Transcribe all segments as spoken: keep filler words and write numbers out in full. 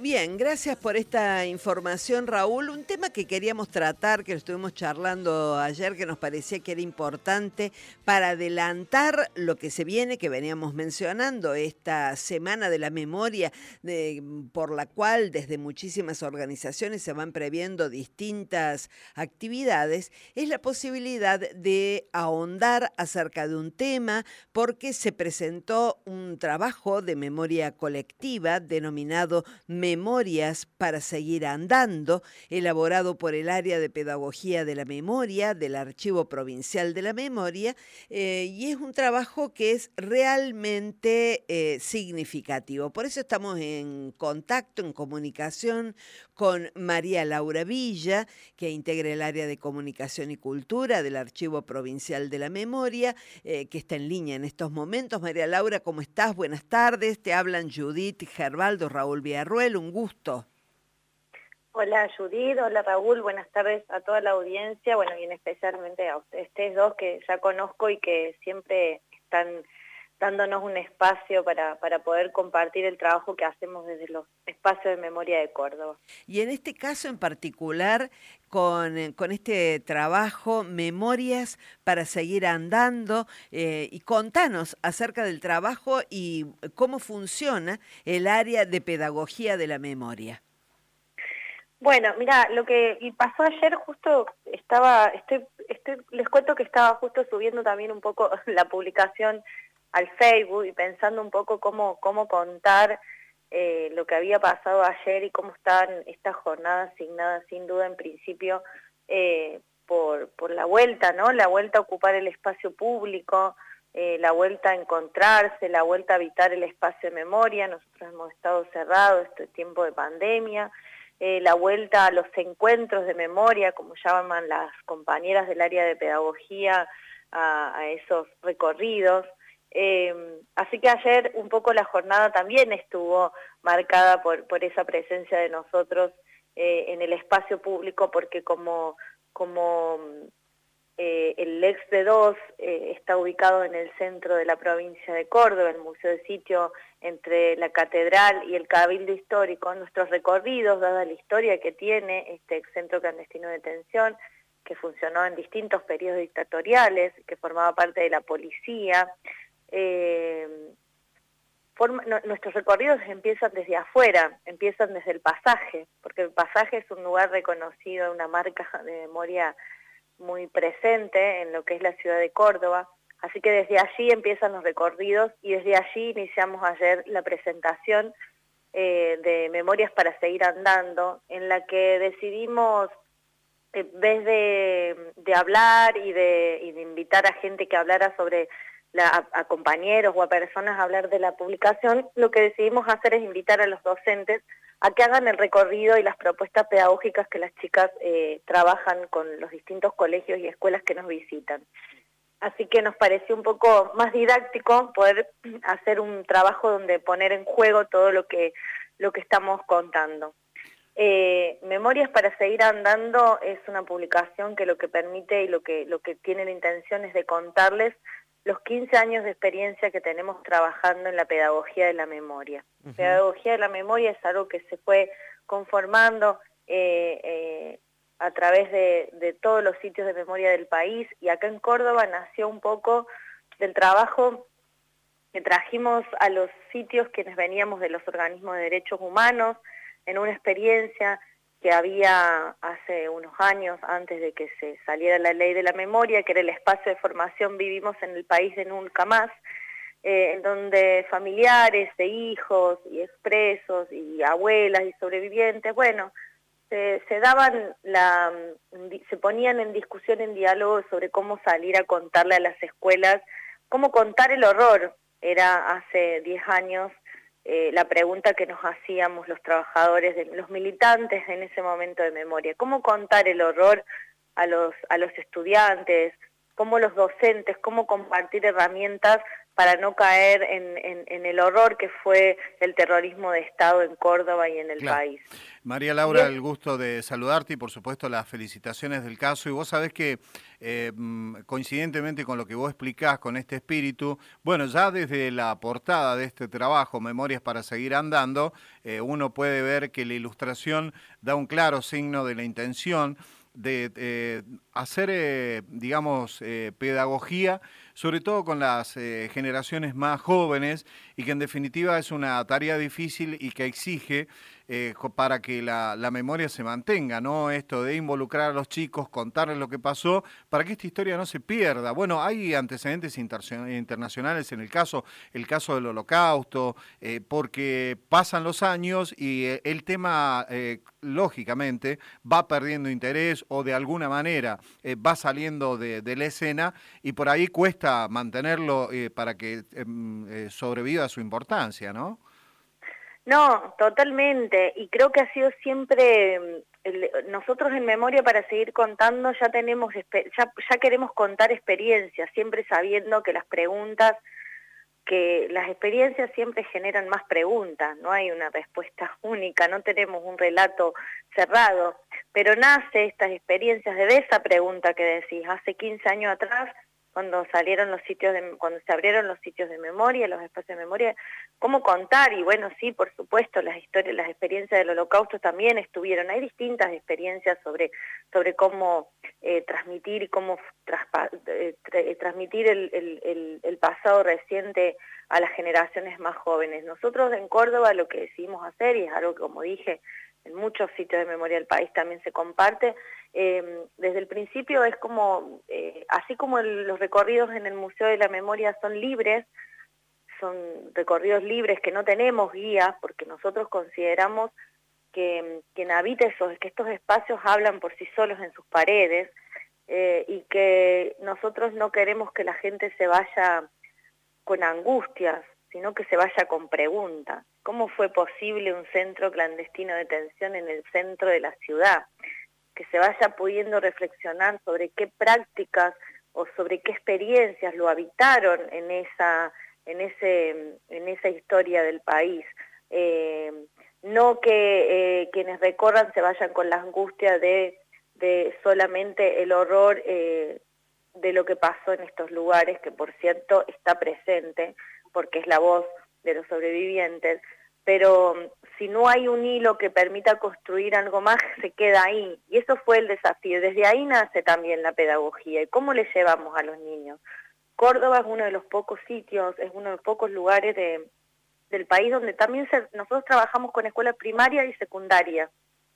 Bien, gracias por esta información, Raúl. Un tema que queríamos tratar, que lo estuvimos charlando ayer, que nos parecía que era importante para adelantar lo que se viene, que veníamos mencionando, esta Semana de la Memoria, de, por la cual desde muchísimas organizaciones se van previendo distintas actividades, es la posibilidad de ahondar acerca de un tema, porque se presentó un trabajo de memoria colectiva denominado Memorias para seguir andando, elaborado por el Área de Pedagogía de la Memoria del Archivo Provincial de la Memoria, eh, y es un trabajo que es realmente eh, significativo. Por eso estamos en contacto, en comunicación con María Laura Villa, que integra el Área de Comunicación y Cultura del Archivo Provincial de la Memoria, eh, que está en línea en estos momentos. María Laura, ¿cómo estás? Buenas tardes. Te hablan Judith Gerbaldo, Raúl Villarruel. Un gusto. Hola Judith, hola Raúl, buenas tardes a toda la audiencia, bueno, y en especialmente a ustedes dos que ya conozco y que siempre están dándonos un espacio para, para poder compartir el trabajo que hacemos desde los espacios de memoria de Córdoba. Y en este caso en particular, con, con este trabajo, Memorias para seguir andando, eh, y contanos acerca del trabajo y cómo funciona el área de pedagogía de la memoria. Bueno, mira, lo que pasó ayer justo estaba, estoy, estoy, les cuento que estaba justo subiendo también un poco la publicación al Facebook y pensando un poco cómo, cómo contar eh, lo que había pasado ayer y cómo están estas jornadas asignadas sin duda en principio eh, por, por la vuelta, ¿no? La vuelta a ocupar el espacio público, eh, la vuelta a encontrarse, la vuelta a habitar el espacio de memoria. Nosotros hemos estado cerrados este tiempo de pandemia. Eh, la vuelta a los encuentros de memoria, como llaman las compañeras del área de pedagogía, a, a esos recorridos. Eh, así que ayer un poco la jornada también estuvo marcada por, por esa presencia de nosotros eh, en el espacio público, porque como, como eh, el ex de dos eh, está ubicado en el centro de la provincia de Córdoba, el Museo de Sitio entre la Catedral y el Cabildo Histórico, nuestros recorridos, dada la historia que tiene este centro clandestino de detención, que funcionó en distintos periodos dictatoriales, que formaba parte de la policía, eh, forma, no, nuestros recorridos empiezan desde afuera, empiezan desde el pasaje, porque el pasaje es un lugar reconocido, una marca de memoria muy presente en lo que es la ciudad de Córdoba. Así que desde allí empiezan los recorridos y desde allí iniciamos ayer la presentación eh, de Memorias para seguir andando, en la que decidimos, en vez de, de hablar y de, y de invitar a gente que hablara sobre, la, a, a compañeros o a personas a hablar de la publicación, lo que decidimos hacer es invitar a los docentes a que hagan el recorrido y las propuestas pedagógicas que las chicas eh, trabajan con los distintos colegios y escuelas que nos visitan. Así que nos pareció un poco más didáctico poder hacer un trabajo donde poner en juego todo lo que, lo que estamos contando. Eh, Memorias para seguir andando es una publicación que lo que permite y lo que, lo que tiene la intención es de contarles los quince años de experiencia que tenemos trabajando en la pedagogía de la memoria. Uh-huh. Pedagogía de la memoria es algo que se fue conformando eh, eh, a través de, de todos los sitios de memoria del país, y acá en Córdoba nació un poco del trabajo que trajimos a los sitios quienes veníamos de los organismos de derechos humanos, en una experiencia que había hace unos años, antes de que se saliera la ley de la memoria, que era el espacio de formación Vivimos en el País de Nunca Más, eh, en donde familiares de hijos y expresos y abuelas y sobrevivientes, bueno, se, se daban la, se ponían en discusión, en diálogo sobre cómo salir a contarle a las escuelas, cómo contar el horror. Era hace diez años eh, la pregunta que nos hacíamos los trabajadores, de, los militantes en ese momento de memoria, cómo contar el horror a los, a los estudiantes, cómo los docentes, cómo compartir herramientas para no caer en, en, en el horror que fue el terrorismo de Estado en Córdoba y en el Claro. país. María Laura, el gusto de saludarte y por supuesto las felicitaciones del caso. Y vos sabés que eh, coincidentemente con lo que vos explicás, con este espíritu, bueno, ya desde la portada de este trabajo, Memorias para seguir andando, eh, uno puede ver que la ilustración da un claro signo de la intención de eh, hacer, eh, digamos, eh, pedagogía, sobre todo con las eh, generaciones más jóvenes, y que en definitiva es una tarea difícil y que exige eh, para que la, la memoria se mantenga, ¿no? Esto de involucrar a los chicos, contarles lo que pasó, para que esta historia no se pierda. Bueno, hay antecedentes internacionales en el caso, el caso del Holocausto, eh, porque pasan los años y eh, el tema, eh, lógicamente, va perdiendo interés o de alguna manera eh, va saliendo de, de la escena, y por ahí cuesta mantenerlo eh, para que eh, sobreviva su importancia, ¿no? No, totalmente, y creo que ha sido siempre, el, nosotros en Memoria para seguir contando ya tenemos, ya, ya queremos contar experiencias, siempre sabiendo que las preguntas, que las experiencias siempre generan más preguntas, no hay una respuesta única, no tenemos un relato cerrado, pero nace estas experiencias de esa pregunta que decís, hace quince años atrás, cuando salieron los sitios de, cuando se abrieron los sitios de memoria, los espacios de memoria, cómo contar, y bueno, sí, por supuesto, las historias, las experiencias del Holocausto también estuvieron, hay distintas experiencias sobre, sobre cómo eh, transmitir y cómo traspa, eh, tra, transmitir el, el, el, el pasado reciente a las generaciones más jóvenes. Nosotros en Córdoba lo que decidimos hacer, y es algo que, como dije, en muchos sitios de memoria del país también se comparte, eh, desde el principio es como, eh, así como el, los recorridos en el Museo de la Memoria son libres, son recorridos libres que no tenemos guías, porque nosotros consideramos que quien habita esos, que estos espacios hablan por sí solos en sus paredes, eh, y que nosotros no queremos que la gente se vaya con angustias, sino que se vaya con preguntas. ¿Cómo fue posible un centro clandestino de detención en el centro de la ciudad? Que se vaya pudiendo reflexionar sobre qué prácticas o sobre qué experiencias lo habitaron en esa, en ese, en esa historia del país. Eh, no que eh, quienes recorran se vayan con la angustia de, de solamente el horror eh, de lo que pasó en estos lugares, que por cierto está presente, porque es la voz de los sobrevivientes, pero si no hay un hilo que permita construir algo más, se queda ahí, y eso fue el desafío. Desde ahí nace también la pedagogía, y cómo le llevamos a los niños. Córdoba es uno de los pocos sitios, es uno de los pocos lugares de, del país donde también se, nosotros trabajamos con escuela primaria y secundaria,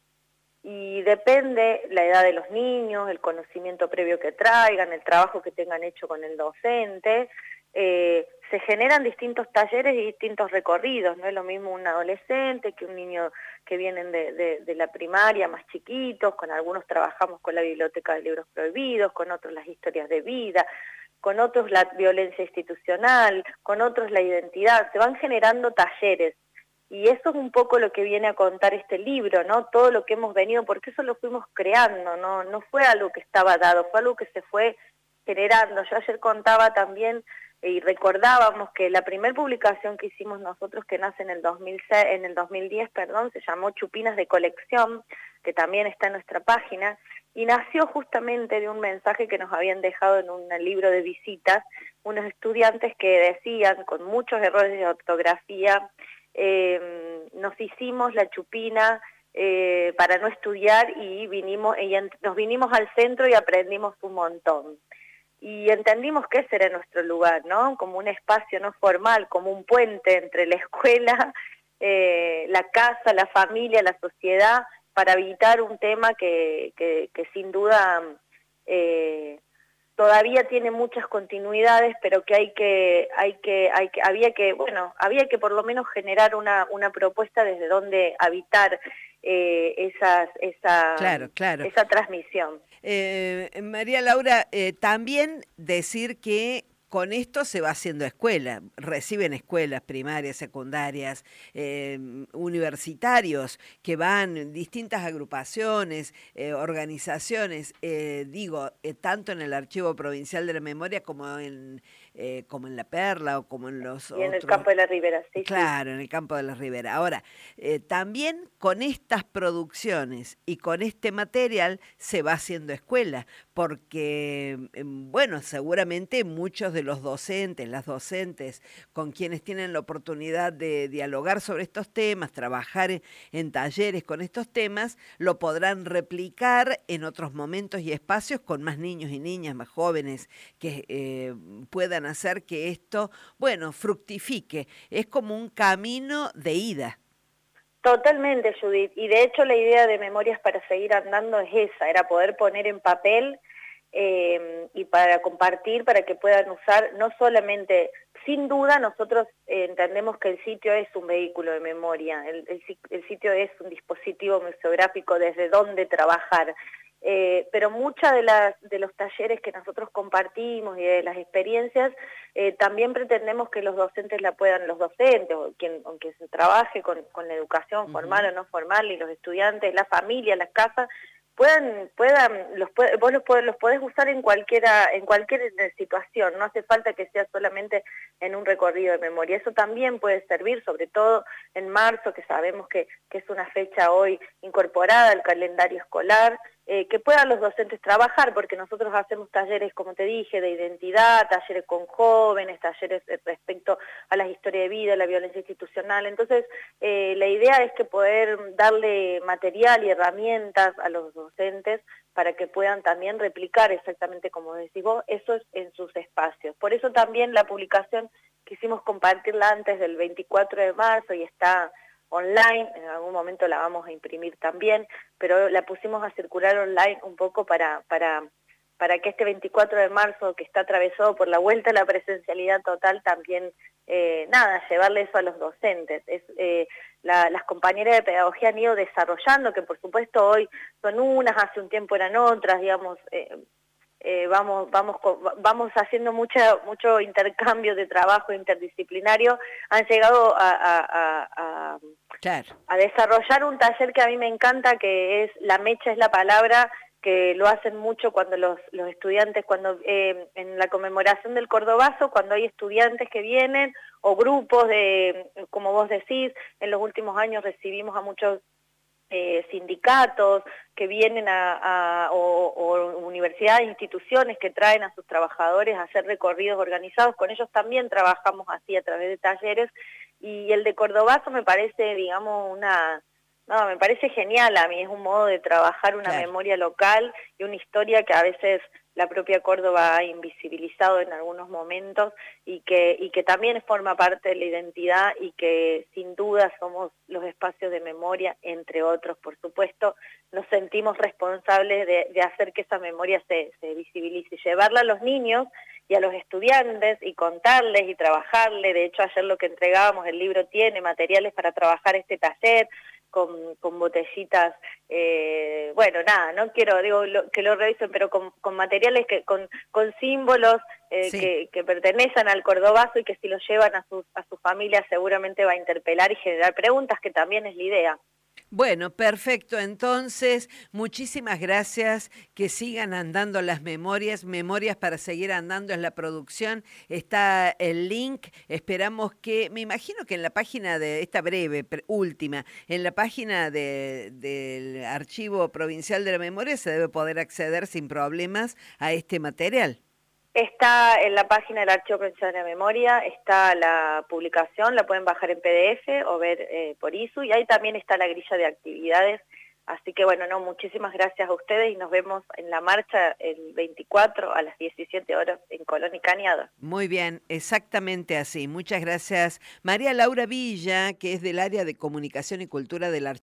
y depende la edad de los niños, el conocimiento previo que traigan, el trabajo que tengan hecho con el docente, eh, se generan distintos talleres y distintos recorridos, no es lo mismo un adolescente que un niño que vienen de, de, de la primaria más chiquitos, con algunos trabajamos con la biblioteca de libros prohibidos, con otros las historias de vida, con otros la violencia institucional, con otros la identidad, se van generando talleres. Y eso es un poco lo que viene a contar este libro, ¿no? Todo lo que hemos venido, porque eso lo fuimos creando, ¿no? No fue algo que estaba dado, fue algo que se fue generando. Yo ayer contaba también y recordábamos que la primera publicación que hicimos nosotros, que nace en el dos mil seis, en el dos mil diez, perdón, se llamó Chupinas de Colección, que también está en nuestra página, y nació justamente de un mensaje que nos habían dejado en un libro de visitas, unos estudiantes que decían, con muchos errores de ortografía, eh, nos hicimos la chupina eh, para no estudiar y vinimos, y nos vinimos al centro y aprendimos un montón. Y entendimos que ese era nuestro lugar, ¿no? Como un espacio no formal, como un puente entre la escuela, eh, la casa, la familia, la sociedad, para evitar un tema que, que, que sin duda eh, todavía tiene muchas continuidades, pero que hay que, hay que, hay que, había que, bueno, había que por lo menos generar una, una propuesta desde donde habitar eh, esas, esa, claro, claro. esa transmisión. Eh, María Laura, eh, también decir que con esto se va haciendo escuela, reciben escuelas primarias, secundarias, eh, universitarios que van, distintas agrupaciones, eh, organizaciones, eh, digo, eh, tanto en el Archivo Provincial de la Memoria como en, eh, como en La Perla o como en los Y otros. en el campo de la Ribera, sí. Claro, sí. en el campo de la Ribera. Ahora, eh, también con estas producciones y con este material se va haciendo escuela, porque, bueno, seguramente muchos de los docentes, las docentes con quienes tienen la oportunidad de dialogar sobre estos temas, trabajar en, en talleres con estos temas, lo podrán replicar en otros momentos y espacios con más niños y niñas, más jóvenes, que eh, puedan hacer que esto, bueno, fructifique. Es como un camino de ida. Totalmente, Judith. Y de hecho la idea de Memorias para Seguir Andando es esa, era poder poner en papel eh, y para compartir, para que puedan usar, no solamente, sin duda nosotros eh, entendemos que el sitio es un vehículo de memoria, el, el, el sitio es un dispositivo museográfico desde donde trabajar. Eh, pero muchas de, las, de los talleres que nosotros compartimos y de las experiencias, eh, también pretendemos que los docentes la puedan, los docentes, o quien, o quien se trabaje con, con la educación uh-huh. formal o no formal, y los estudiantes, la familia, las casas, puedan, puedan, los puede, vos los podés, los podés usar en cualquiera, en cualquier situación, no hace falta que sea solamente en un recorrido de memoria. Eso también puede servir, sobre todo en marzo, que sabemos que, que es una fecha hoy incorporada al calendario escolar, eh, que puedan los docentes trabajar, porque nosotros hacemos talleres, como te dije, de identidad, talleres con jóvenes, talleres respecto a la historia de vida, la violencia institucional. Entonces, eh, la idea es que poder darle material y herramientas a los docentes para que puedan también replicar exactamente como decís vos, eso es en sus espacios. Por eso también la publicación quisimos compartirla antes del veinticuatro de marzo y está online, en algún momento la vamos a imprimir también, pero la pusimos a circular online un poco para, para, para que este veinticuatro de marzo, que está atravesado por la vuelta a la presencialidad total, también, eh, nada, llevarle eso a los docentes. Es, eh, la, las compañeras de pedagogía han ido desarrollando, que por supuesto hoy son unas, hace un tiempo eran otras, digamos, eh, Eh, vamos vamos vamos haciendo mucha mucho intercambio de trabajo interdisciplinario. Han llegado a, a, a, a, claro. a desarrollar un taller que a mí me encanta, que es La Mecha es la palabra, que lo hacen mucho cuando los, los estudiantes, cuando eh, en la conmemoración del Cordobazo, cuando hay estudiantes que vienen, o grupos de, como vos decís, en los últimos años recibimos a muchos Eh, sindicatos que vienen a, a o, o universidades, instituciones que traen a sus trabajadores a hacer recorridos organizados. Con ellos también trabajamos así a través de talleres, y el de Cordobazo me parece, digamos, una... No, me parece genial a mí, es un modo de trabajar una claro. memoria local y una historia que a veces la propia Córdoba ha invisibilizado en algunos momentos, y que, y que también forma parte de la identidad, y que sin duda somos los espacios de memoria, entre otros, por supuesto. Nos sentimos responsables de, de hacer que esa memoria se, se visibilice, llevarla a los niños y a los estudiantes y contarles y trabajarle. De hecho, ayer lo que entregábamos, el libro tiene materiales para trabajar este taller, con, con botellitas, eh, bueno, nada, no quiero digo lo, que lo revisen, pero con, con materiales, que con, con símbolos eh, sí. que, que pertenecen al Cordobazo, y que si los llevan a sus a su familia seguramente va a interpelar y generar preguntas, que también es la idea. Bueno, perfecto. Entonces, muchísimas gracias. Que sigan andando las memorias. Memorias para Seguir Andando es la producción. Está el link. Esperamos que, me imagino que en la página de esta breve, última, en la página de, del Archivo Provincial de la Memoria se debe poder acceder sin problemas a este material. Está en la página del Archivo Provincial de la Memoria, está la publicación, la pueden bajar en P D F o ver eh, por I S U, y ahí también está la grilla de actividades. Así que bueno, no, muchísimas gracias a ustedes, y nos vemos en la marcha el veinticuatro a las diecisiete horas en Colón y Cañado. Muy bien, exactamente así. Muchas gracias. María Laura Villa, que es del área de Comunicación y Cultura del Archivo